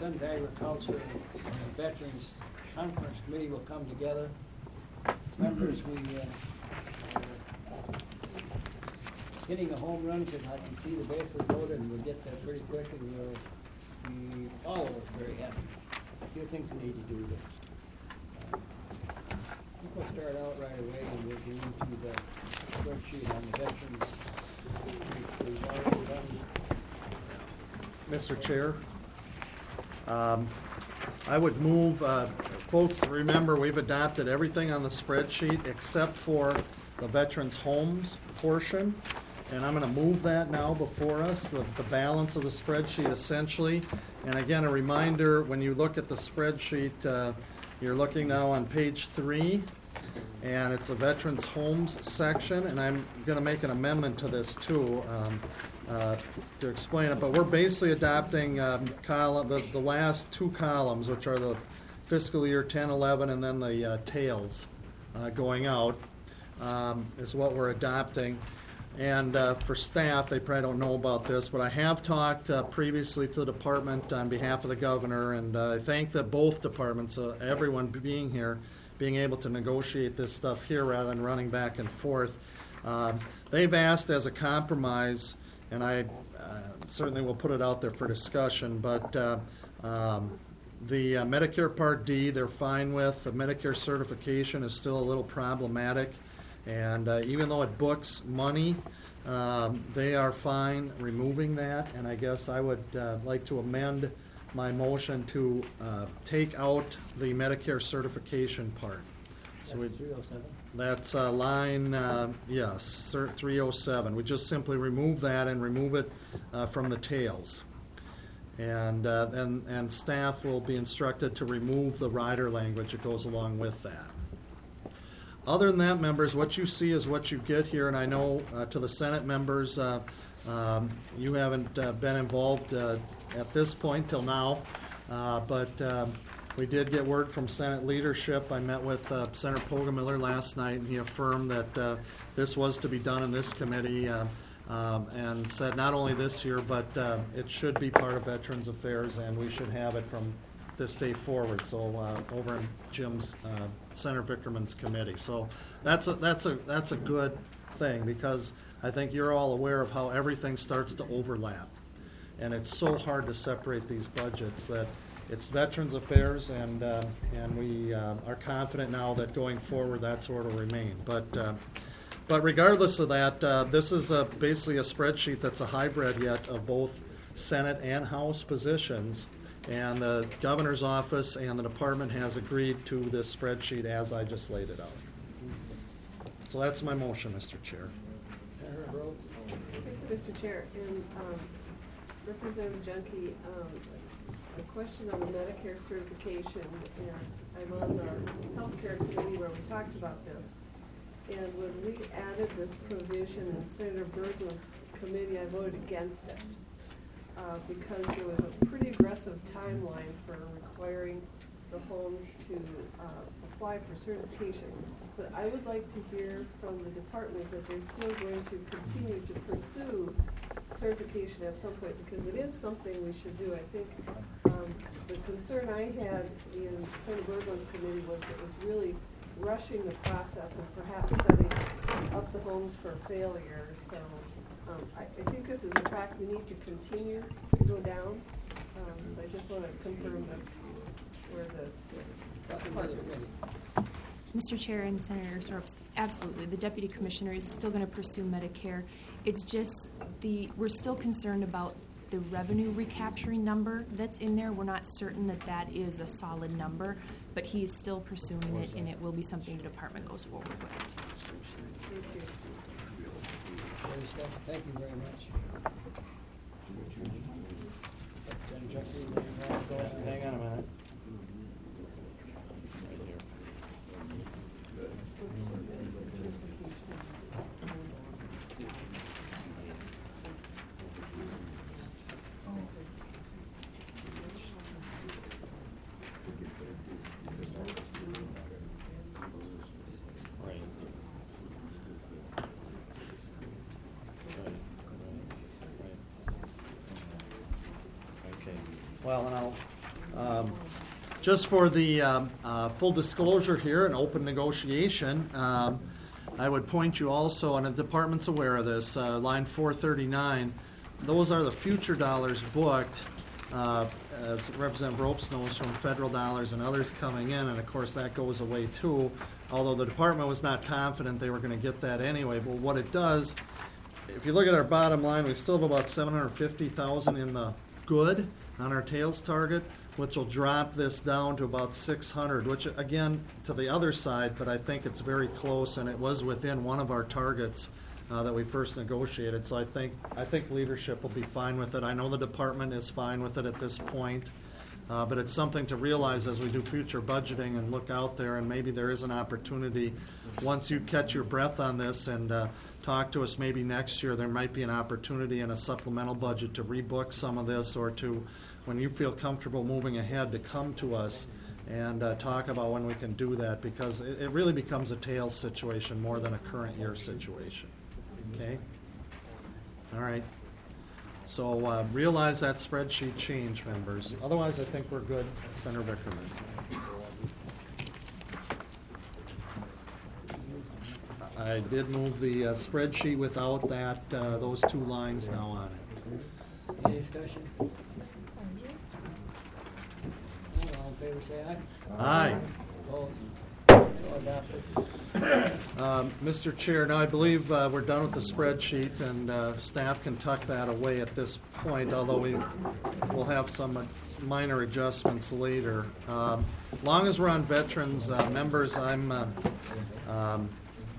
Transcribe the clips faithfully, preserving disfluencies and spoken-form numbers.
Clinton Agriculture and Veterans Conference Committee will come together. Members, we uh, are hitting a home run because I can see the bases loaded and we'll get there pretty quick and we'll be all of us very happy. A few things we need to do there. Uh, I think we'll start out right away and we'll get into the spreadsheet on the veterans. We've already done. Mister Chair, um, I would move, uh, folks, remember we've adopted everything on the spreadsheet except for the veterans' homes portion. And I'm going to move that now before us, the, the balance of the spreadsheet essentially. And again, a reminder, when you look at the spreadsheet, uh, you're looking now on page three, and it's a veterans' homes section. And I'm going to make an amendment to this too um, uh, to explain it. But we're basically adopting um, column, the, the last two columns, which are the fiscal year ten eleven and then the uh, tails uh, going out, um, is what we're adopting. And uh, for staff, they probably don't know about this, but I have talked uh, previously to the department on behalf of the governor, and uh, I thank that both departments, uh, everyone being here, being able to negotiate this stuff here rather than running back and forth. Um, they've asked as a compromise, and I uh, certainly will put it out there for discussion, but uh, um, the uh, Medicare Part D, they're fine with. The Medicare certification is still a little problematic. And uh, even though it books money, um, they are fine removing that. And I guess I would uh, like to amend my motion to uh, take out the Medicare certification part. So we, three oh seven? That's uh, line, uh, yes, three oh seven. We just simply remove that and remove it uh, from the tails. And, uh, and, and staff will be instructed to remove the rider language that goes along with that. Other than that, members, what you see is what you get here, and I know uh, to the Senate members, uh, um, you haven't uh, been involved uh, at this point till now, uh, but um, we did get word from Senate leadership. I met with uh, Senator Poggemiller last night, and he affirmed that uh, this was to be done in this committee, uh, um, and said not only this year, but uh, it should be part of Veterans Affairs, and we should have it from this day forward. So uh, over in Jim's uh, Senator Vickerman's committee. So that's a that's a that's a good thing, because I think you're all aware of how everything starts to overlap, and it's so hard to separate these budgets that it's Veterans Affairs, and uh, and we uh, are confident now that going forward that's where it'll remain. But uh, but regardless of that, uh, this is a, basically a spreadsheet that's a hybrid yet of both Senate and House positions. And the governor's office and the department has agreed to this spreadsheet as I just laid it out. So that's my motion, Mister Chair. Senator Rhodes? Thank you, Mister Chair. And um, Representative Junkie, um, a question on the Medicare certification. And I'm on the healthcare committee where we talked about this. And when we added this provision in Senator Bergman's committee, I voted against it. Uh, because there was a pretty aggressive timeline for requiring the homes to uh, apply for certification. But I would like to hear from the department that they're still going to continue to pursue certification at some point, because it is something we should do. I think um, the concern I had in Senator Bergman's committee was it was really rushing the process and perhaps setting up the homes for failure. So. Um, I, I think this is a track we need to continue to go down. Um, so I just want to confirm that's where the. Mister Chair and Senator Sorps, absolutely. The Deputy Commissioner is still going to pursue Medicare. It's just the we're still concerned about the revenue recapturing number that's in there. We're not certain that that is a solid number, but he is still pursuing it, and it will be something the department goes forward with. Thank you. Thank you very much. Hang on a minute. Well, and I'll Um, Just for the um, uh, full disclosure here, an open negotiation, um, I would point you also, and the department's aware of this, uh, line four thirty-nine, those are the future dollars booked, uh, as Representative Ropes knows, from federal dollars and others coming in, and of course that goes away too, although the department was not confident they were going to get that anyway. But what it does, if you look at our bottom line, we still have about seven hundred fifty thousand in the good on our tails target, which will drop this down to about six hundred, which again, to the other side, but I think it's very close, and it was within one of our targets uh, that we first negotiated. So I think I think leadership will be fine with it. I know the department is fine with it at this point, uh, but it's something to realize as we do future budgeting and look out there, and maybe there is an opportunity, once you catch your breath on this and uh, talk to us maybe next year, there might be an opportunity in a supplemental budget to rebook some of this, or to, when you feel comfortable moving ahead, to come to us and uh, talk about when we can do that, because it, it really becomes a tails situation more than a current year situation. Okay? All right. So uh, realize that spreadsheet change, members. Otherwise, I think we're good. Senator Vickerman. I did move the uh, spreadsheet without that, uh, those two lines now on it. Any discussion? All in favor, say aye. Aye. Opposed? So adopted. Um, Mister Chair, now I believe uh, we're done with the spreadsheet, and uh, staff can tuck that away at this point, although we will have some uh, minor adjustments later. Um, long as we're on veterans, uh, members, I'm uh, um,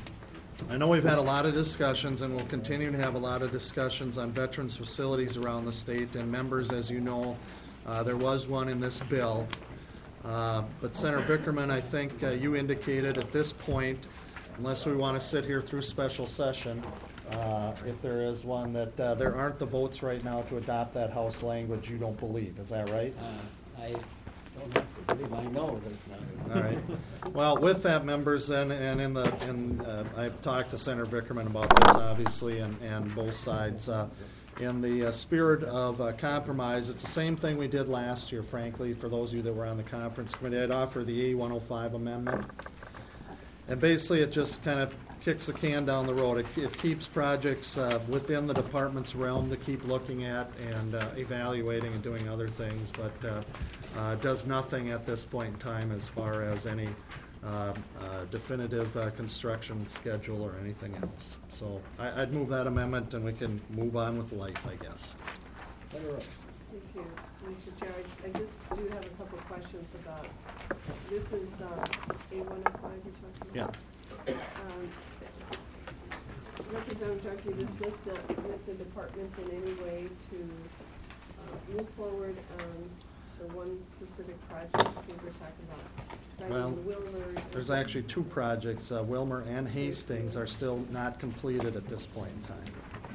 I know we've had a lot of discussions, and we'll continue to have a lot of discussions on veterans facilities around the state. And members, as you know, uh, there was one in this bill. Uh, but Senator Vickerman, I think uh, you indicated at this point, unless we want to sit here through special session, uh, if there is one, that uh, there aren't the votes right now to adopt that House language, you don't believe. Is that right? Uh, I don't have to believe, I know that it's not. All right. Well, with that, members, then, and in the, in, uh, I've talked to Senator Vickerman about this, obviously, and, and both sides. Uh, in the uh, spirit of uh, compromise, it's the same thing we did last year, frankly, for those of you that were on the conference committee. I'd offer the A one oh five amendment. And basically, it just kind of kicks the can down the road. It, it keeps projects uh, within the department's realm to keep looking at and uh, evaluating and doing other things, but uh, uh, does nothing at this point in time as far as any uh, uh, definitive uh, construction schedule or anything else. So I, I'd move that amendment, and we can move on with life, I guess. Senator Rose. Thank you, Mister Chair. I I just do have a couple of questions about, this is uh, A one oh five you're talking about? Yeah. Um, Representative Junkie, this was the, with the department in any way to uh, move forward on the one specific project I think we're talking about? Well, Citing Wilmer. There's actually two projects. Uh, Wilmer and Hastings are still not completed at this point in time.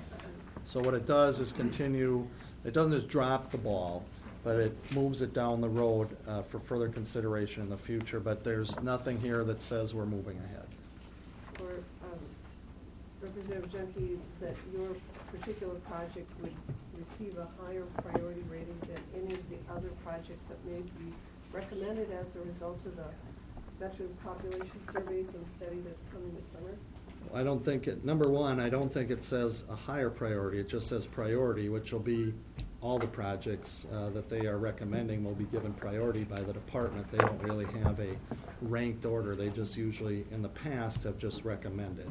So what it does is continue, it doesn't just drop the ball, but it moves it down the road uh, for further consideration in the future. But there's nothing here that says we're moving ahead. Or um, Representative Junkie, that your particular project would receive a higher priority rating than any of the other projects that may be recommended as a result of the Veterans Population Surveys and study that's coming this summer? I don't think it, number one, I don't think it says a higher priority. It just says priority, which will be all the projects uh, that they are recommending will be given priority by the department. They don't really have a ranked order. They just usually, in the past, have just recommended.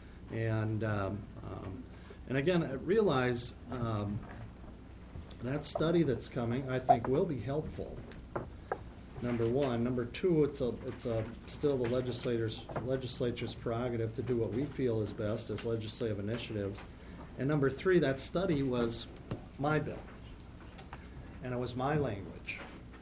And um, um, and again, I realize um, that study that's coming, I think, will be helpful. Number one. Number two, it's a it's a still the legislators legislature's prerogative to do what we feel is best as legislative initiatives. And number three, that study was my bill, and it was my language.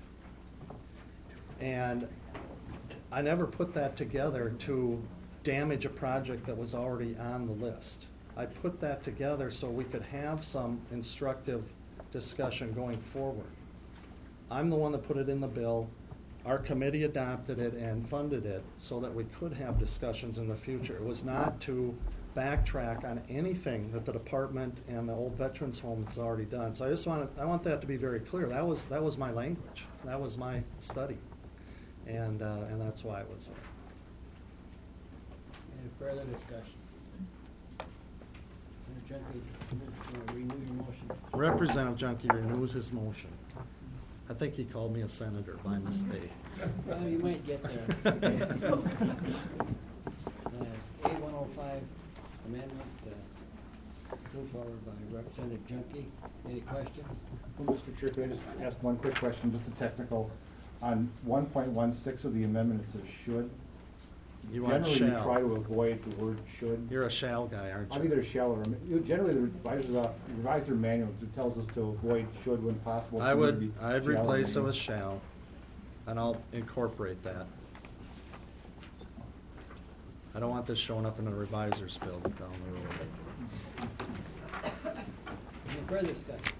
And I never put that together to damage a project that was already on the list. I put that together so we could have some instructive discussion going forward. I'm the one that put it in the bill. Our committee adopted it and funded it so that we could have discussions in the future. It was not to backtrack on anything that the department and the old veterans home has already done. So I just want to, I want that to be very clear. That was that was my language. That was my study, and uh, and that's why it was there. Any further discussion? Mister Junkie, you want to renew your motion? Representative Junkie renews his motion. I think he called me a senator by mistake. Well, you might get there. Uh, A one oh five amendment, uh, put forward by Representative Junkie. Any questions? Well, Mister Chair, could I just ask one quick question, just a technical? On one point one six of the amendment, it says should. You want Generally, we shall. try to avoid the word should. You're a shall guy, aren't I'm you? either shall or, you- generally, the revisor's, uh, revisor manual tells us to avoid should when possible. I It would, be I'd shall replace it or with shall, and I'll incorporate that. I don't want this showing up in a revisor's bill down the road. Any further discussion?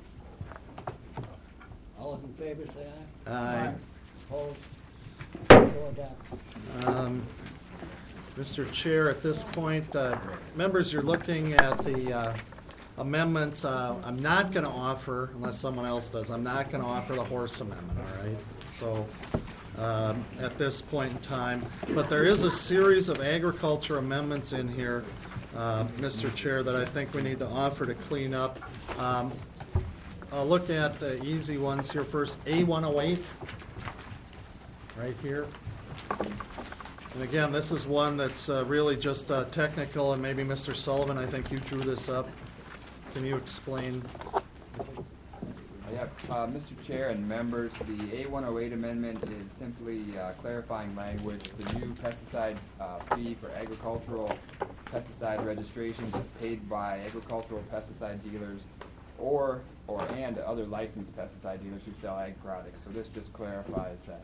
All those in favor say aye. Aye. Opposed? So adopted. Um, Mister Chair, at this point, uh, members, you're looking at the uh, amendments. Uh, I'm not going to offer, unless someone else does, I'm not going to offer the horse amendment, all right? So, um, at this point in time. But there is a series of agriculture amendments in here, uh, Mister Chair, that I think we need to offer to clean up. Um, I'll look at the easy ones here first. A one oh eight, right here. And again, this is one that's uh, really just uh, technical, and maybe Mister Sullivan, I think you drew this up. Can you explain? Yeah, uh, Mister Chair and members, the A one oh eight amendment is simply uh, clarifying language. The new pesticide uh, fee for agricultural pesticide registrations is paid by agricultural pesticide dealers or or and other licensed pesticide dealers who sell ag products. So this just clarifies that.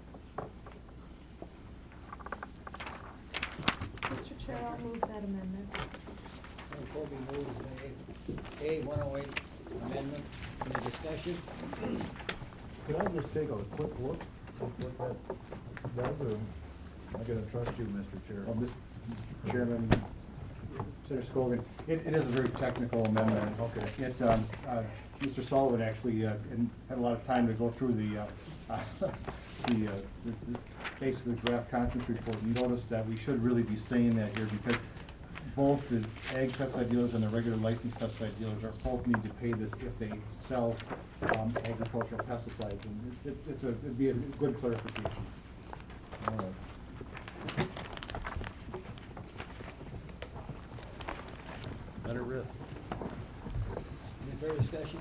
Mister Chair, I'll move that amendment. And Colby moves the A one oh eight amendment. Any discussion? Can I just take a quick look at what that does, or am I gonna trust you, Mister Chair? Well, Mister Chairman, Senator Scogan, it, it is a very technical amendment. Okay. It, um, uh, Mister Sullivan actually, uh, in- had a lot of time to go through the, uh, uh, the, uh, the, the- basically draft conference report, and noticed that we should really be saying that here, because both the ag pesticide dealers and the regular licensed pesticide dealers are, both need to pay this if they sell, um, agricultural pesticides, and it, it's a, it'd be a good clarification. All right. Let it rip. Any further discussion?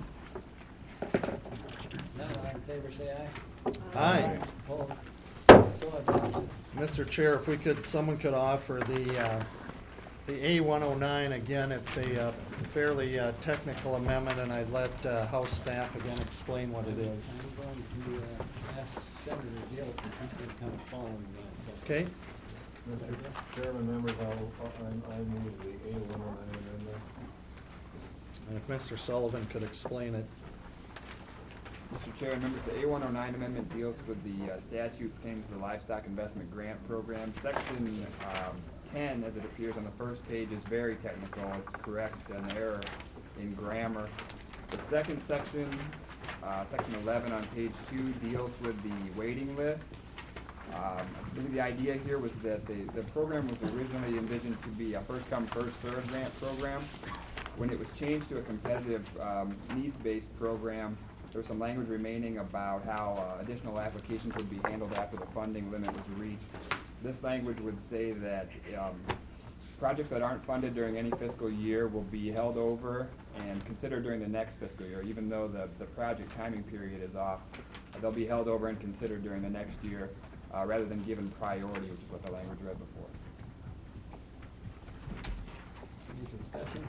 None, all in favor say aye. Aye. Opposed? So adopted. Mister Chair, if we could, someone could offer the, uh, the A one oh nine, again, it's a uh, fairly uh, technical amendment, and I'd let uh, House staff again explain what it is. I'm going to uh, ask Senator Gill if he can come following that. Okay? Mister Chairman, members, I'll, I, I move the A one oh nine amendment. And if Mister Sullivan could explain it. Mister Chair and members, the A one oh nine amendment deals with the uh, statute pertaining to the Livestock Investment Grant Program. Section um, ten, as it appears on the first page, is very technical. It corrects an error in grammar. The second section, uh, section eleven on page two, deals with the waiting list. Um, I believe the idea here was that the, the program was originally envisioned to be a first-come, first-served grant program. When it was changed to a competitive um, needs-based program, there was some language remaining about how uh, additional applications would be handled after the funding limit was reached. This language would say that um, projects that aren't funded during any fiscal year will be held over and considered during the next fiscal year, even though the, the project timing period is off. Uh, they'll be held over and considered during the next year uh, rather than given priority, which is what the language read before. Any discussion?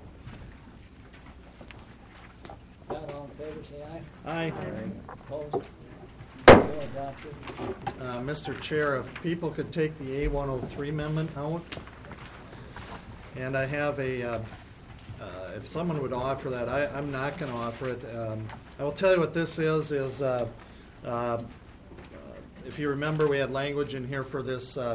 Not all in favor say aye. Aye. Opposed? So adopted. Uh, Mister Chair, if people could take the A one oh three amendment out, and I have a, uh, uh, if someone would offer that, I, I'm not going to offer it. Um, I will tell you what this is, is uh, uh, if you remember, we had language in here for this uh,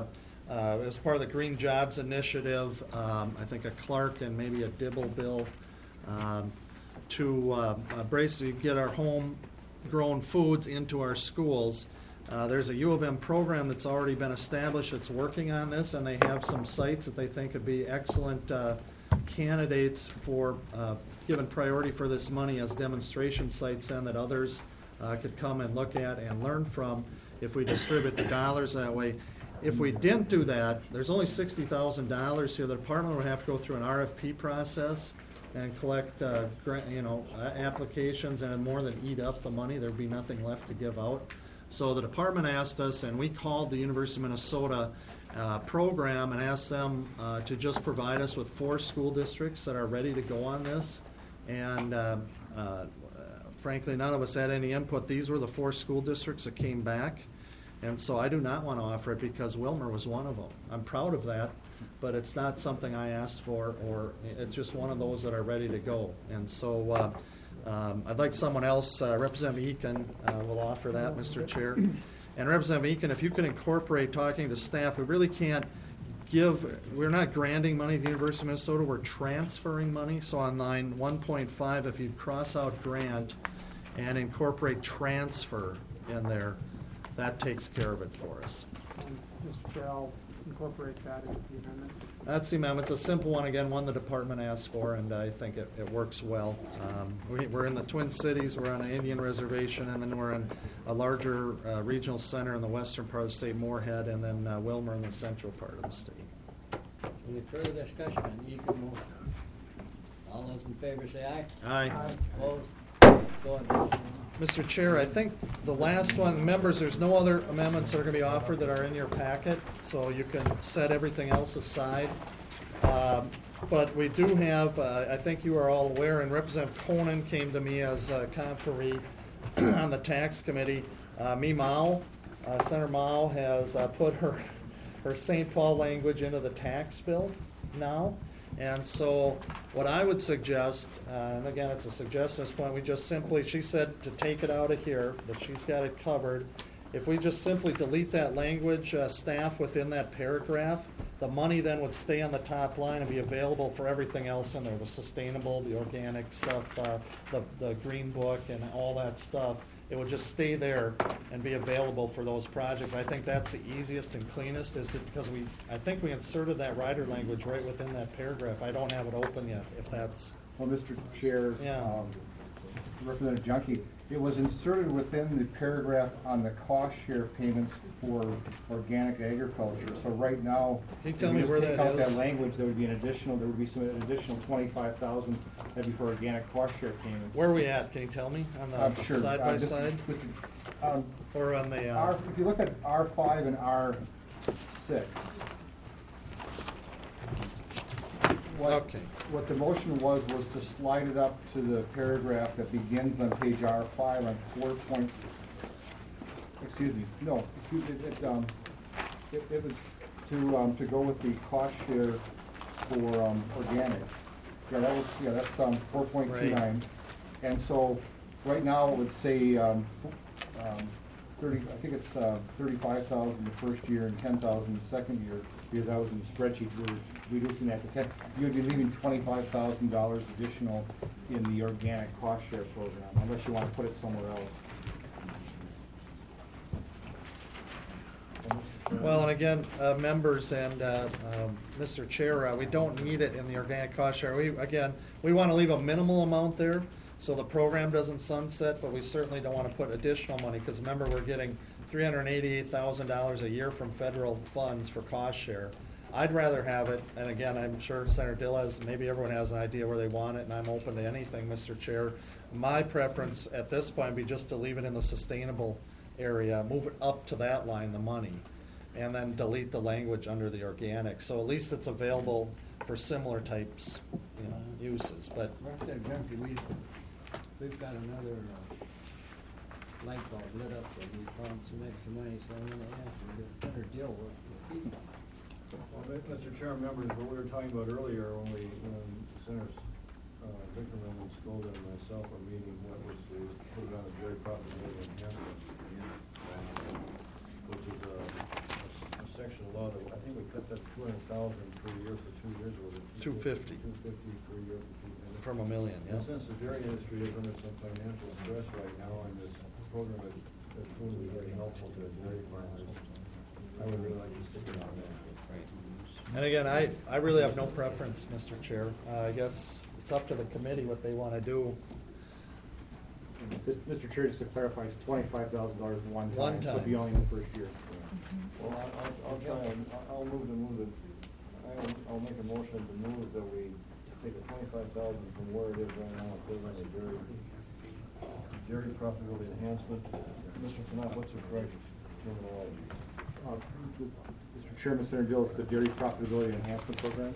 uh, as part of the Green Jobs Initiative, um, I think a Clark and maybe a Dibble bill, um, to uh, uh, basically get our homegrown foods into our schools. Uh, there's a U of M program that's already been established that's working on this, and they have some sites that they think would be excellent uh, candidates for uh, given priority for this money as demonstration sites, and that others uh, could come and look at and learn from if we distribute the dollars that way. If we didn't do that, there's only sixty thousand dollars here. The department would have to go through an R F P process and collect, uh, grant, you know, uh, applications, and more than eat up the money. There'd be nothing left to give out. So the department asked us, and we called the University of Minnesota uh, program and asked them uh, to just provide us with four school districts that are ready to go on this. And uh, uh, frankly, none of us had any input. These were the four school districts that came back. And so I do not want to offer it because Wilmer was one of them. I'm proud of that, but it's not something I asked for, or it's just one of those that are ready to go. And so uh, um, I'd like someone else, uh, Representative Eakin uh, will offer that, Mister Chair. And Representative Eakin, if you can incorporate talking to staff, we really can't give, we're not granting money to the University of Minnesota, we're transferring money. So on line one point five, if you cross out grant and incorporate transfer in there, that takes care of it for us. And Mister Chair, I'll incorporate that into the amendment. That's the amendment. It's a simple one, again, one the department asked for, and I think it, it works well. Um, we, we're in the Twin Cities, we're on an Indian reservation, and then we're in a larger uh, regional center in the western part of the state, Moorhead, and then uh, Wilmer in the central part of the state. Any further discussion on the Eakin motion? All those in favor say aye. Aye. Opposed? Go ahead. Mister Chair, I think the last one, members, there's no other amendments that are going to be offered that are in your packet, so you can set everything else aside. Um, But we do have, uh, I think you are all aware, and Representative Conan came to me as a conferee on the tax committee. Uh, Mi Mao, uh, Senator Mao has uh, put her, her Saint Paul language into the tax bill now. And so what I would suggest, uh, and again, it's a suggestion at this point, we just simply, she said to take it out of here, that she's got it covered. If we just simply delete that language, uh, staff within that paragraph, the money then would stay on the top line and be available for everything else in there, the sustainable, the organic stuff, uh, the, the green book and all that stuff. It would just stay there and be available for those projects. I think that's the easiest and cleanest, is that because we, I think we inserted that rider language right within that paragraph. I don't have it open yet, if that's, Well, Mister Chair, Yeah. um, Representative Junkie, it was inserted within the paragraph on the cost share payments for organic agriculture. So right now, Can you if tell me just where take that out is? that language, there would be an additional, there would be some additional twenty-five thousand that'd be for organic cost share payments. where are we at? Can you tell me on I'm the sure. side Uh, by this- side? with the- um, Or on the, R, uh, if you look at R five and R six. What, Okay. what the motion was, was to slide it up to the paragraph that begins on page R five on four point, excuse me, no, excuse me, it, um, it, it was to, um, to go with the cost share for, um, organic. Yeah, that was, yeah, that's, um, four point two nine. And so, right now, it would say, um, um, thirty, I think it's, uh, thirty-five thousand the first year and ten thousand the second year, because that was in the spreadsheet, we were reducing that to ten. You'd be leaving twenty-five thousand dollars additional in the organic cost share program, unless you want to put it somewhere else. well, and again, uh, members and uh, um, Mister Chair, uh, we don't need it in the organic cost share. We, again, we want to leave a minimal amount there so the program doesn't sunset, but we certainly don't want to put additional money, because remember, we're getting three hundred eighty-eight thousand dollars a year from federal funds for cost share. I'd rather have it, and again, I'm sure Senator Dill has, maybe everyone has an idea where they want it, and I'm open to anything, Mister Chair. My preference at this point would be just to leave it in the sustainable area, move it up to that line, the money, and then delete the language under the organic. So at least it's available for similar types, you know, uses. But Representative Junkie, we, we've got another uh, light bulb lit up, and we found some extra money, so I'm gonna ask Senator Dill what what he thought. Well, Mister Chair, members, what we were talking about earlier, when we, when Senators uh, Vickerman and Skolda and myself are meeting, what was to put it on a joint profitability enhancement, uh, which is a, a section of law that I think we we cut that two hundred thousand per year for two years, was it? Two fifty. Two fifty per year for two years. From a million, yeah. And since the dairy industry is under some financial stress right now, and this program is, is going to be very helpful to the dairy farmers, I would really like to stick it on that. And again, I, I really have no preference, Mister Chair. Uh, I guess it's up to the committee what they want to do. This- Mister Chair, just to clarify, it's twenty-five thousand dollars one time. One So time. it'll be only in the first year. Well, I- I'll, I'll try and, I'll move to move it, I'll, I'll make a motion to move that we take the twenty-five thousand from where it is right now and put it on the dairy, dairy profitability enhancement. Mister Knapp, what's the correct terminology? Uh, Mister Chairman, Senator Dill, it's the Dairy Profitability Enhancement Program.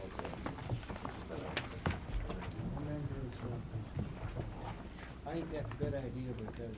Members, uh, I think that's a good idea because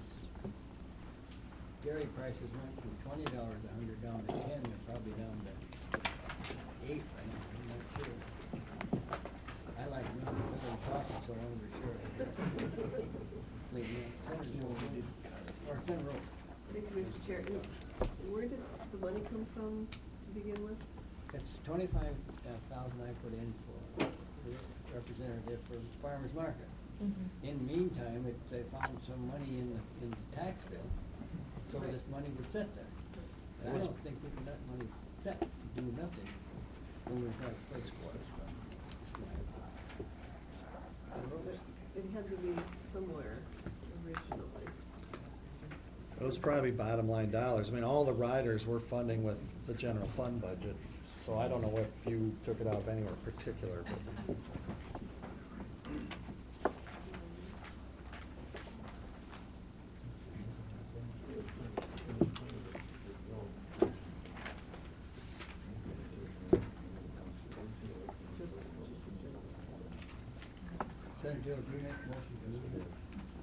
dairy prices went from twenty dollars a hundred down to ten, they're probably down to eight right now, I'm not sure. I like really, really talking, so I'm not sure. Leave me, Senator Joe, or Senator Rowe. Thank you, Mister Chair. And where did the money come from to begin with? It's twenty-five thousand I put in for the representative for farmer's market. In the meantime, it, they found some money in the, in the tax bill, so this money would sit there. And I don't think we can let money sit, do nothing, when we've got a place for it, but it's just my opinion. It had to be somewhere originally. It was probably bottom line dollars. I mean, all the riders we're funding with the general fund budget, so I don't know if you took it out of anywhere particular, but. Senator Joe, do you make a motion to move it?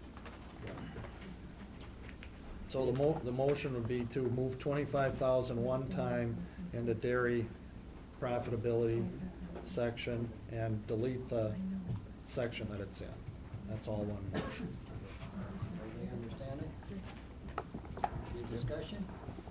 So the mo, the motion would be to move twenty-five thousand one time in the dairy profitability section and delete the section that it's in. That's all one motion. Everybody understand it? Any discussion?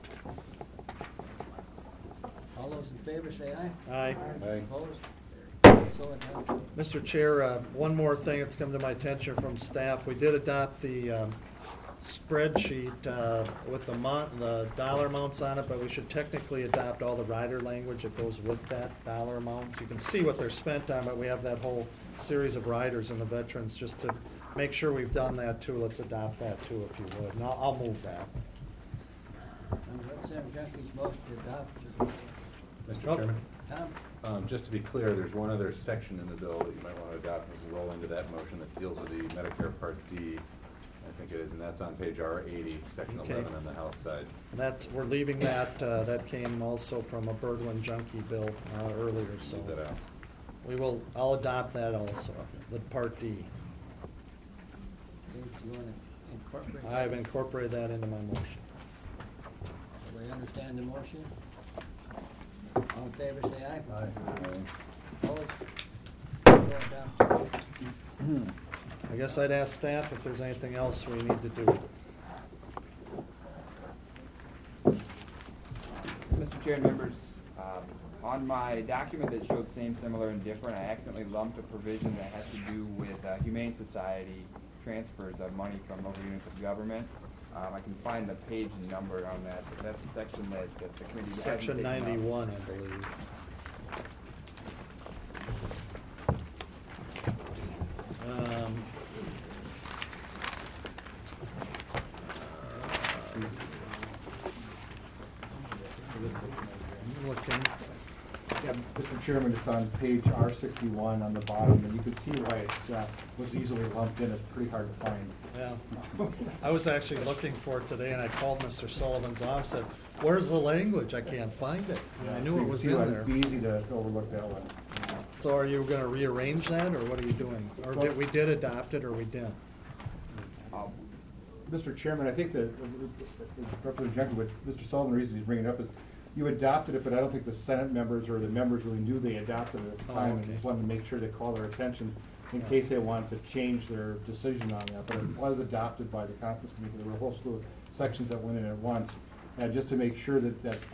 All those in favor say aye. Aye. Opposed? So adopted. Mister Chair, uh, one more thing that's come to my attention from staff. We did adopt the um, spreadsheet uh, with the amount, the dollar amounts on it, but we should technically adopt all the rider language that goes with that dollar amount. So you can see what they're spent on, but we have that whole series of riders in the veterans. Just to make sure we've done that too, let's adopt that too, if you would. And I'll, I'll move that. And Representative Junkies motion to adopt. Mister Oh. Chairman, Tom? um, just to be clear, there's one other section in the bill that you might want to adopt as a roll into that motion that deals with the Medicare Part D, I think it is, and that's on page R eighty, section Okay. eleven on the House side. And that's, we're leaving that, uh, that came also from a Birdwin junkie bill uh, earlier, so. Leave that out. We will, I'll adopt that also, the Part D. Okay, do you want to incorporate? that? I've incorporated that into my motion. Everybody understand the motion? All in favor, say aye. Aye. Opposed? So adopted. I guess I'd ask staff if there's anything else we need to do. Mister Chair and members, um, on my document that showed same, similar, and different, I accidentally lumped a provision that has to do with uh, Humane Society transfers of money from local units of government. Um, I can find the page number on that, but that's the section that, that the committee hasn't Section taken up. ninety-one, I believe. Um, I'm looking. Yeah, Mister Chairman, it's on page R sixty-one on the bottom, and you can see why it uh, was easily lumped in. It's pretty hard to find. Yeah. I was actually looking for it today, and I called Mister Sullivan's office, said, where's the language? I can't find it. And I So knew you it can was see in why there. It'd be easy to overlook that one. So are you gonna rearrange that, or what are you doing? Or did, we did adopt it, or we didn't? Um, Mister Chairman, I think that uh, Representative Jenkins, what Mister Sullivan, the reason he's bringing it up is you adopted it, but I don't think the Senate members or the members really knew they adopted it at the Oh, time, and okay. just wanted to make sure they call their attention in case they wanted to change their decision on that. But it was adopted by the conference committee. There were a whole slew of sections that went in at once. And just to make sure that, that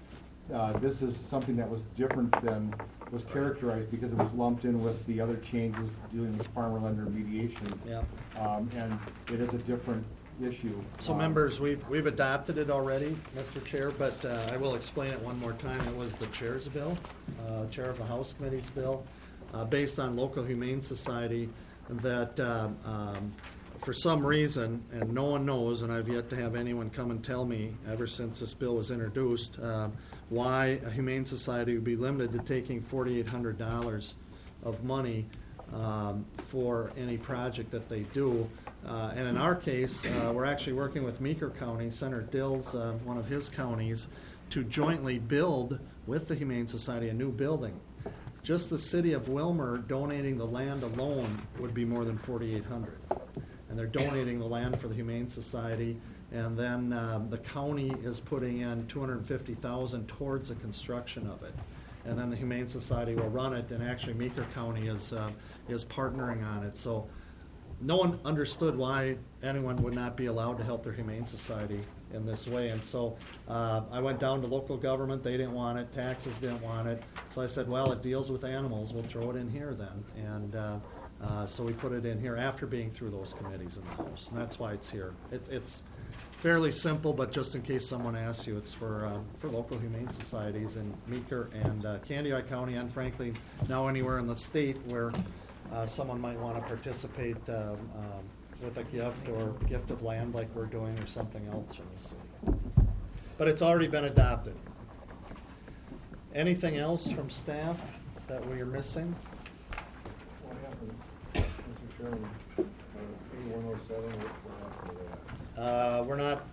uh, this is something that was different than was characterized because it was lumped in with the other changes dealing with farmer lender mediation. Yeah. Um, and it is a different issue. So Um, members, we've, we've adopted it already, Mister Chair, but uh, I will explain it one more time. It was the chair's bill, uh, Chair of the House Committee's bill, uh, based on Local Humane Society, that um, um, for some reason, and no one knows, and I've yet to have anyone come and tell me ever since this bill was introduced, uh, why a Humane Society would be limited to taking forty-eight hundred dollars of money um, for any project that they do. Uh, and in our case, uh, we're actually working with Meeker County, Senator Dills, uh, one of his counties, to jointly build with the Humane Society a new building. Just the city of Wilmer donating the land alone would be more than forty-eight hundred dollars. And they're donating the land for the Humane Society, and then um, the county is putting in two hundred fifty thousand dollars towards the construction of it. And then the Humane Society will run it, and actually Meeker County is uh, is partnering on it. So no one understood why anyone would not be allowed to help their Humane Society in this way. And so uh, I went down to local government. They didn't want it. Taxes didn't want it. So I said, well, it deals with animals. We'll throw it in here then. And uh, uh, so we put it in here after being through those committees in the House. And that's why it's here. It, it's fairly simple, but just in case someone asks you, it's for uh, for local Humane Societies in Meeker and uh, Candiac County, and frankly, now anywhere in the state where Uh, someone might want to participate um, um, with a gift or gift of land like we're doing or something else in the city. But it's already been adopted. Anything else from staff that we are missing? What happened, Mister Chairman, uh, eighty-one oh seven, what what happened to that? Uh, we're not.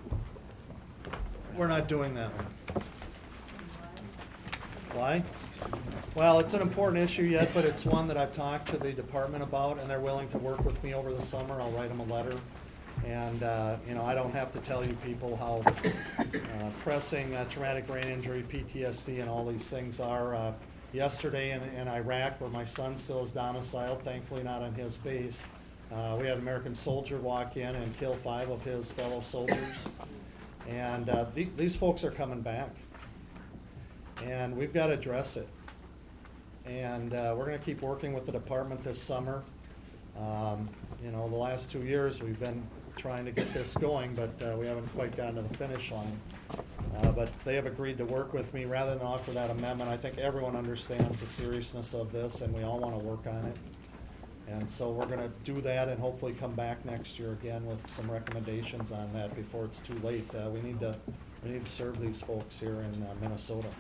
We're not doing that one. Why? Well, it's an important issue yet, but it's one that I've talked to the department about, and they're willing to work with me over the summer. I'll write them a letter. And, uh, you know, I don't have to tell you people how uh, pressing uh, traumatic brain injury, P T S D, and all these things are. Uh, yesterday in, in Iraq, where my son still is domiciled, thankfully not on his base, uh, we had an American soldier walk in and kill five of his fellow soldiers. And uh, th- these folks are coming back. And we've got to address it. And uh, we're going to keep working with the department this summer. Um, you know, the last two years we've been trying to get this going, but uh, we haven't quite gotten to the finish line. Uh, but they have agreed to work with me rather than offer that amendment. I think everyone understands the seriousness of this, and we all want to work on it. And so we're going to do that and hopefully come back next year again with some recommendations on that before it's too late. Uh, we need to we need to serve these folks here in uh, Minnesota.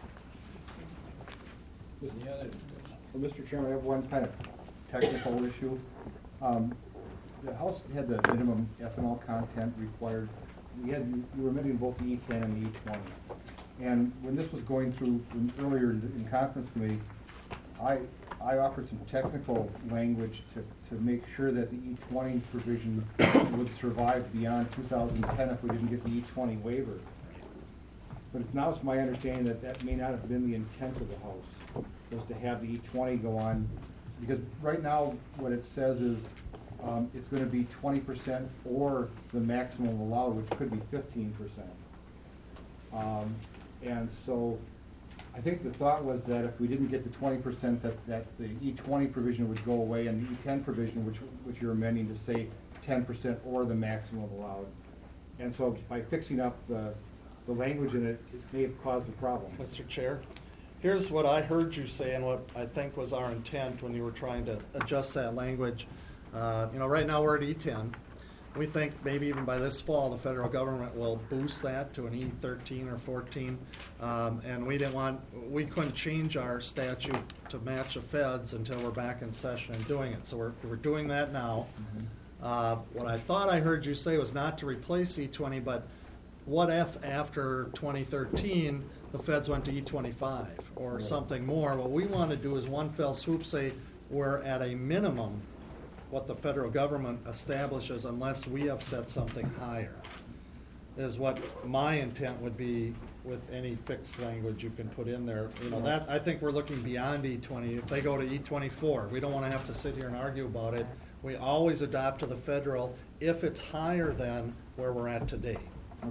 Any other? Well, Mister Chairman, I have one kind of technical issue. Um, the House had the minimum ethanol content required. We had, you were omitting both the E ten and the E twenty. And when this was going through when, earlier in conference committee, I I offered some technical language to, to make sure that the E twenty provision would survive beyond two thousand ten if we didn't get the E twenty waiver. But it's, now it's my understanding that that may not have been the intent of the House, was to have the E twenty go on, because right now what it says is um, it's going to be twenty percent or the maximum allowed, which could be fifteen percent. Um, and so I think the thought was that if we didn't get the twenty percent, that, that the E twenty provision would go away, and the E ten provision, which which you're amending to say ten percent or the maximum allowed. And so by fixing up the the language in it, it may have caused a problem. Mister Chair, here's what I heard you say and what I think was our intent when you were trying to adjust that language. Uh, you know, right now we're at E ten. We think maybe even by this fall the federal government will boost that to an E thirteen or fourteen. Um, and we didn't want, we couldn't change our statute to match the feds until we're back in session and doing it. So we're, we're doing that now. Mm-hmm. Uh, what I thought I heard you say was not to replace E twenty, but what if after twenty thirteen the feds went to E twenty-five or right. something more? What we want to do is one fell swoop say we're at a minimum what the federal government establishes unless we have set something higher, is what my intent would be with any fixed language you can put in there. You know, that I think we're looking beyond E twenty. If they go to E twenty-four, we don't want to have to sit here and argue about it. We always adopt to the federal if it's higher than where we're at today. Okay.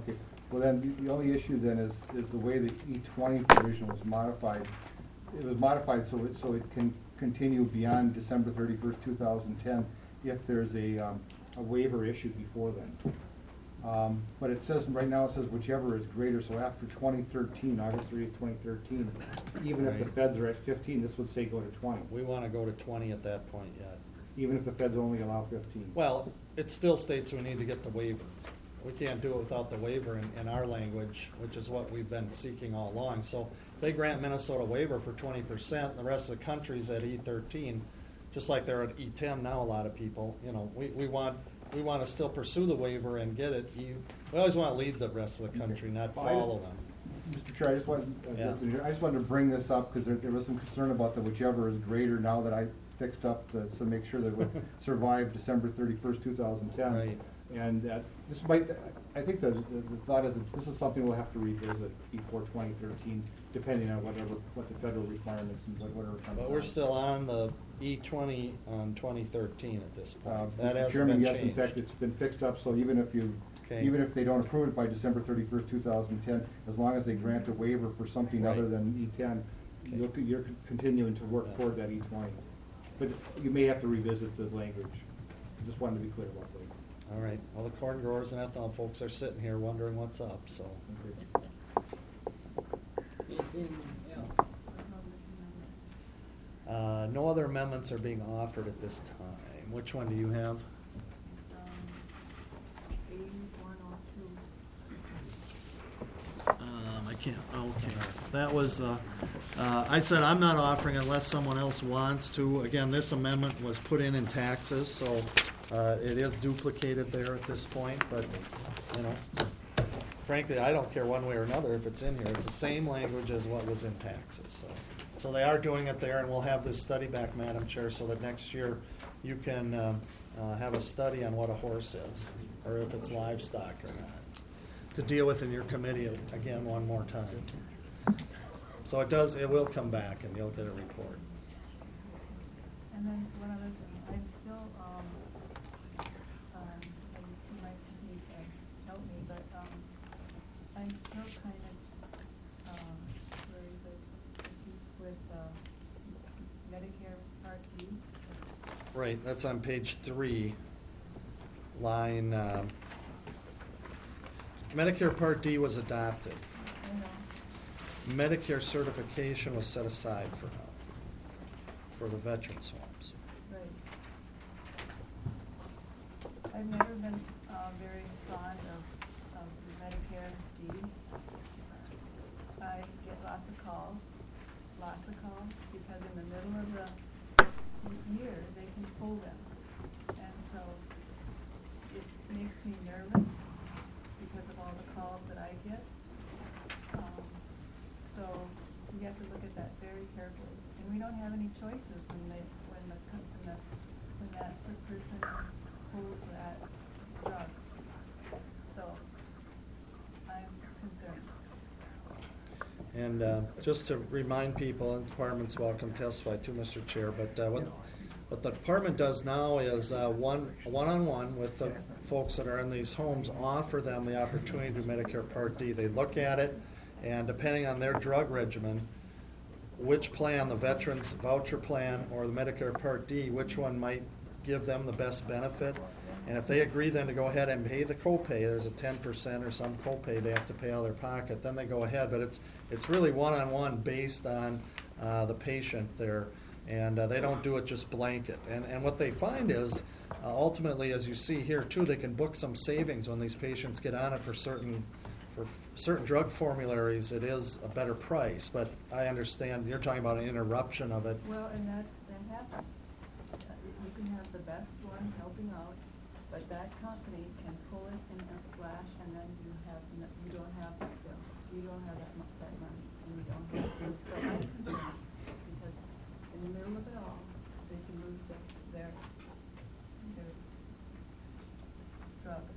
Well, then, the- the only issue then is, is the way the E twenty provision was modified. It was modified so it, so it can continue beyond December thirty-first, two thousand ten, if there's a, um, a waiver issued before then. Um, but it says, right now it says whichever is greater, so after twenty thirteen, August thirtieth, twenty thirteen, even if the Right. feds are at fifteen, this would say go to twenty, We want to go to twenty at that point yet. even if the feds only allow fifteen. Well, it still states we need to get the waiver. We can't do it without the waiver in, in our language, which is what we've been seeking all along. So if they grant Minnesota waiver for twenty percent, and the rest of the country's at E thirteen, just like they're at E ten now, a lot of people, you know, we, we want, we want to still pursue the waiver and get it. You, we always want to lead the rest of the country, not Well, I just- follow them. Mister Chair, I just wanted, uh, Yeah. I just wanted to bring this up because there, there was some concern about the whichever is greater now that I fixed up the, to make sure that it would survive December thirty-first, two thousand ten. Right. And uh, this might, I think the, the the thought is that this is something we'll have to revisit before twenty thirteen, depending on whatever, what the federal requirements and what- whatever comes But we're out. still on the E twenty on twenty thirteen at this Uh, point. That Mister hasn't Chairman, been yes, in changed. fact, it's been fixed up, so even if you, Okay. even if they don't approve it by December thirty-first, two thousand ten, as long as they grant a waiver for something Right. other than E ten, Okay. you'll, you're continuing to work Yeah. toward that E twenty. But you may have to revisit the language. Just wanted to be clear about that. All right, well, the corn growers and ethanol folks are sitting here wondering what's up, so. Anything else? Uh, no other amendments are being offered at this time. Which one do you have? Um, I can't, oh, okay. That was, uh, uh, I said I'm not offering unless someone else wants to. Again, this amendment was put in in taxes, so uh, it is duplicated there at this point, but, you know, frankly, I don't care one way or another if it's in here. It's the same language as what was in taxes, so. So they are doing it there, and we'll have this study back, Madam Chair, so that next year you can um, uh, have a study on what a horse is, or if it's livestock or not, to deal with in your committee again one more time. So it does, it will come back, and you'll get a report. And then one other thing, I still, um, um, and you might need to help me, but, um, I'm still kind of, um, where is it, it's with, uh, Medicare Part D. Right, that's on page three, line, um, Medicare Part D was adopted. I know, Medicare certification was set aside for now, for the veterans' homes. right. I've never been, uh, very fond of, of Medicare D. I get lots of calls, lots of calls, because in the middle of the year, they can pull them. And so it makes me nervous because of all the calls that I get. Um, So we have to look at that very carefully. And we don't have any choices when they, when the, co- when the, when that person pulls that drug. So I'm concerned. And uh, just to remind people, and the department's welcome to testify too, Mister Chair, but uh, what, what the department does now is uh, one, one-on-one with the folks that are in these homes, offer them the opportunity to do Medicare Part D. They look at it, and depending on their drug regimen, which plan, the Veterans Voucher Plan or the Medicare Part D, which one might give them the best benefit. And if they agree then to go ahead and pay the copay, there's a ten percent or some copay they have to pay out of their pocket, then they go ahead. But it's it's really one-on-one based on uh, the patient there, and uh, they don't do it just blanket. And, and what they find is, uh, ultimately, as you see here too, they can book some savings when these patients get on it for certain For f- certain drug formularies, it is a better price, but I understand you're talking about an interruption of it. Well, and that's, that happens. Uh, You can have the best one helping out, but that company can pull it in a flash, and then you have, no- you don't have that bill. You don't have that mu- that money, and you don't have, and so I'm concerned, because in the middle of it all, they can lose their, their, their drug.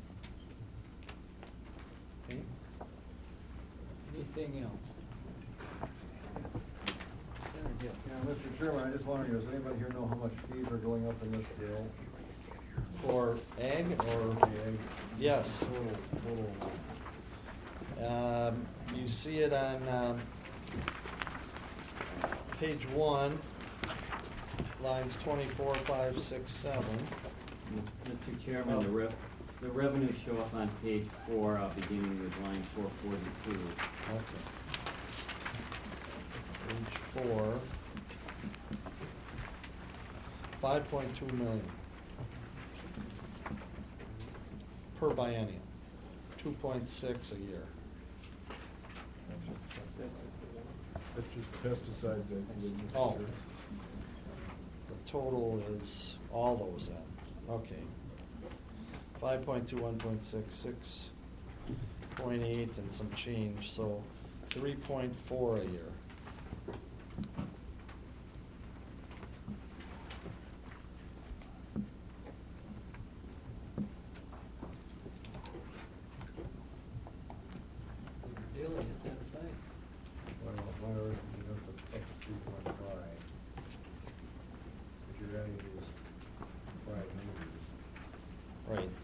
Okay. Anything else? Senator Gill. Yeah, Mister Chairman, I just wondering, does anybody here know how much fees are going up in this bill? For ag or? Okay, Yes. Total, total. Um, you see it on um, page one, lines twenty-four, five, six, seven. Mister Chairman, the rev, the revenues show up on page four, uh, beginning with line four forty-two. Okay. Page four. Five point two million. Per biennium. Two point six a year. That's just pesticides that you didn't. Oh. The total is all those then. Okay. Five point two, one point six, six point eight and some change, so three point four a year. Deal, are you satisfied? Well, why are you up to, up to three point five? If you're adding these five numbers. Right.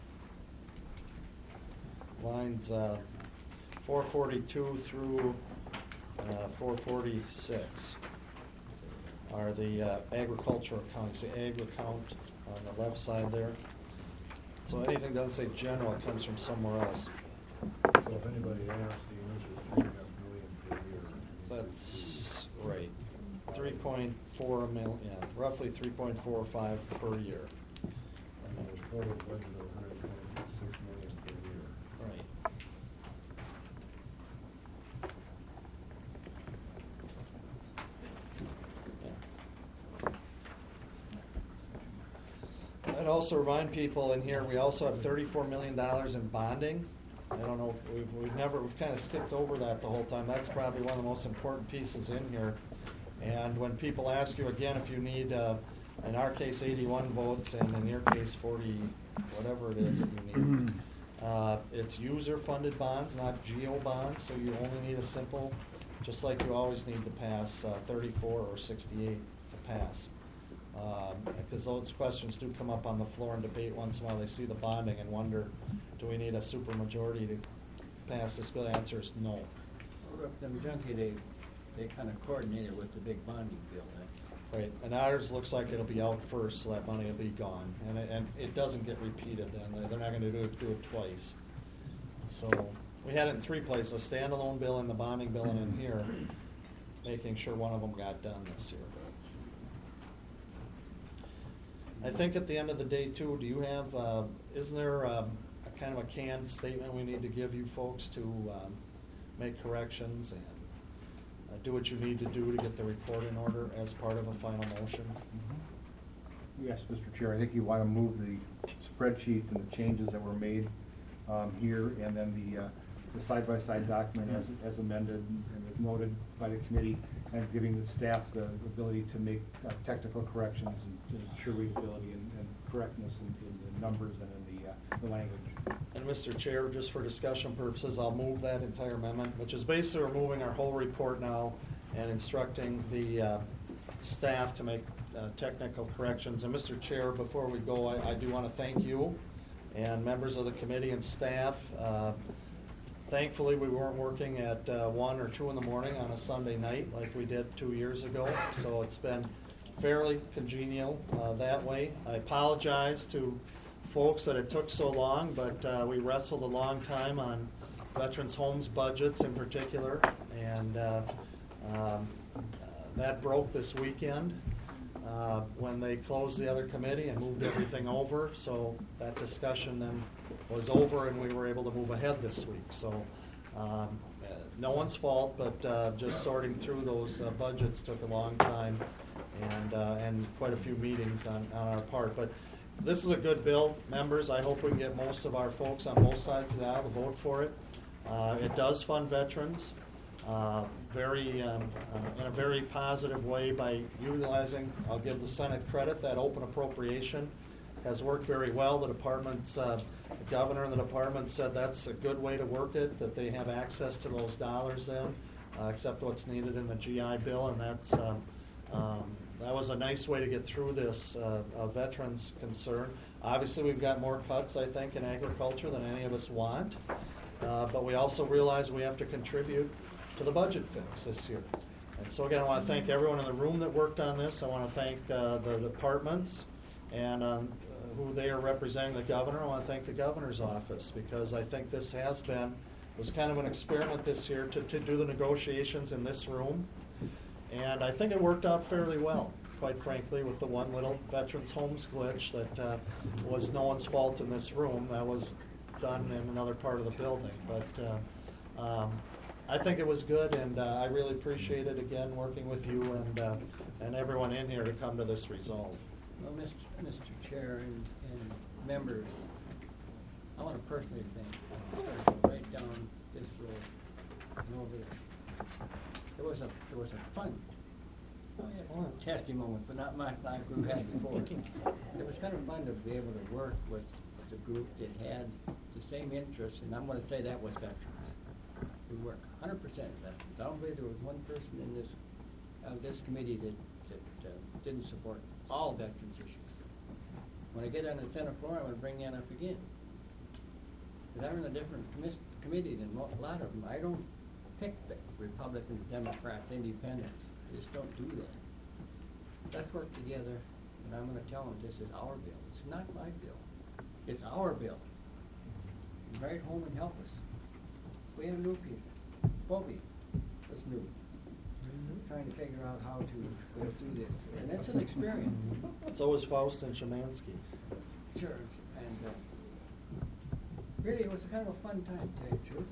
Lines uh, four forty-two through uh, four forty-six are the uh, agricultural accounts, the ag account on the left side there. So anything doesn't say general, it comes from somewhere else. So if anybody asks, the answer is three and a half million per year. That's right. Three point four mil, yeah, roughly three point four five per year. And then a total budget of one hundred twenty-six million per year. Right. Yeah. I'd also remind people in here, we also have thirty-four million dollars in bonding. I don't know if we've, we've never, we've kind of skipped over that the whole time. That's probably one of the most important pieces in here. And when people ask you again if you need, uh, in our case, eighty-one votes, and in your case, forty, whatever it is that you need, uh, it's user-funded bonds, not geo bonds, so you only need a simple, just like you always need to pass uh, thirty-four or sixty-eight to pass. Because um, those questions do come up on the floor in debate once in a while. They see the bonding and wonder, do we need a supermajority to pass this bill? The answer is no. Them junkie, they, they kind of coordinated with the big bonding bill, that's. Right, and ours looks like it'll be out first, so that money will be gone. And it, and it doesn't get repeated then. They're not going to do it, do it twice. So we had it in three places, a standalone bill and the bonding bill and in here, making sure one of them got done this year. I think at the end of the day too, do you have, uh, isn't there um, a kind of a canned statement we need to give you folks to um, make corrections and uh, do what you need to do to get the report in order as part of a final motion? Mm-hmm. Yes, Mister Chair, I think you want to move the spreadsheet and the changes that were made um, here, and then the uh, the side-by-side document as, as amended and as noted by the committee, and giving the staff the ability to make uh, technical corrections and to ensure readability and, and correctness in, in the numbers and in the, uh, the language. And Mister Chair, just for discussion purposes, I'll move that entire amendment, which is basically removing our whole report now and instructing the uh, staff to make uh, technical corrections. And Mister Chair, before we go, I, I do want to thank you and members of the committee and staff. Uh, thankfully, we weren't working at uh, one or two in the morning on a Sunday night like we did two years ago, so it's been fairly congenial uh, that way. I apologize to folks that it took so long, but uh, we wrestled a long time on veterans' homes budgets in particular, and uh, um, uh, that broke this weekend uh, when they closed the other committee and moved everything over. So that discussion then was over, and we were able to move ahead this week. So um, uh, no one's fault, but uh, just sorting through those uh, budgets took a long time, and uh, and quite a few meetings on, on our part. But this is a good bill, members. I hope we can get most of our folks on both sides of the aisle to vote for it. Uh, it does fund veterans uh, very um, uh, in a very positive way by utilizing, I'll give the Senate credit, that open appropriation has worked very well. The department's, uh, the governor and the department said that's a good way to work it, that they have access to those dollars then, uh, except what's needed in the G I Bill, and that's um, um, that was a nice way to get through this uh, uh, veterans concern. Obviously, we've got more cuts, I think, in agriculture than any of us want, Uh, But we also realize we have to contribute to the budget fix this year. And so again, I want to thank everyone in the room that worked on this. I want to thank uh, the departments and um, who they are representing the governor. I want to thank the governor's office because I think this has been, was kind of an experiment this year to, to do the negotiations in this room. And I think it worked out fairly well, quite frankly, with the one little Veterans Homes glitch that uh, was no one's fault in this room. That was done in another part of the building. But uh, um, I think it was good, and uh, I really appreciated, again, working with you and uh, and everyone in here to come to this resolve. Well, Mister Mister Chair and, and members, I want to personally thank, right down this road and over there. There was a, there was a fun, testy moment, but not much like we've had before. It was kind of fun to be able to work with, with a group that had the same interests, and I'm going to say that was veterans. We work one hundred percent veterans. I don't believe there was one person in this, uh, this committee that, that uh, didn't support all veterans issues. When I get on the Senate floor, I'm going to bring that up again. Because I'm in a different commis- committee than mo- a lot of them. I don't pick the Republicans, Democrats, Independents. I just don't do that. Let's work together, and I'm going to tell them this is our bill. It's not my bill. It's our bill. Right home and help us. We have new people. Bobby was new. Mm-hmm. Trying to figure out how to go through this. And it's an experience. So was Faust and Szymanski. Sure. it's- And uh, really, it was a kind of a fun time, to tell you the truth.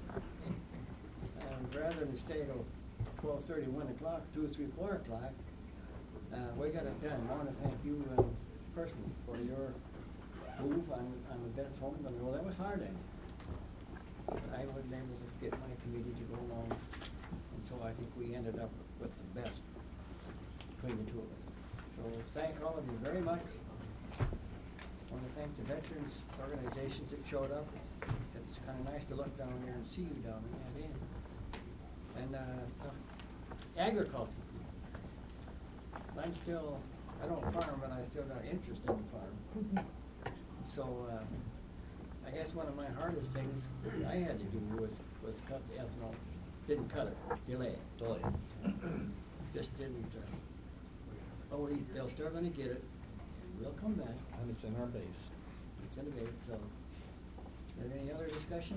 And rather than stay till twelve thirty, one o'clock, two, three, four o'clock, uh, we got it done. I want to thank you uh, personally for your move on, on the vets home. I know that was hard on you. But I wasn't able to get my committee to go along, and so I think we ended up with the best between the two of us. So thank all of you very much. I want to thank the veterans organizations that showed up. It's kind of nice to look down there and see you down in that end. And uh, the agriculture people. I'm still, I don't farm, but I still got interest in the farm. So uh, I guess one of my hardest things that I had to do was, was cut the ethanol. Didn't cut it, delay it. Delay. Just didn't, uh, oh, we- they're still gonna get it. We'll come back. And it's in our base. It's in the base, so. Is there any other discussion?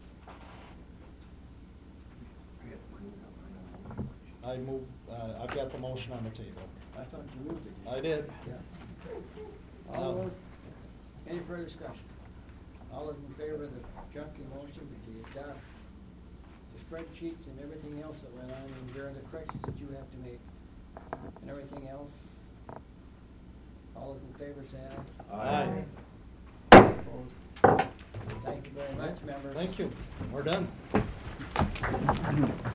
I move, uh, I've got the motion on the table. I thought you moved it. I did. Yeah. All Um, those, any further discussion? All those in favor of the junkie motion that we adopt the spreadsheets and everything else that went on, and there are the corrections that you have to make, and everything else? All those in favor say aye. Aye. Opposed? Thank you very much, members. Thank you. We're done.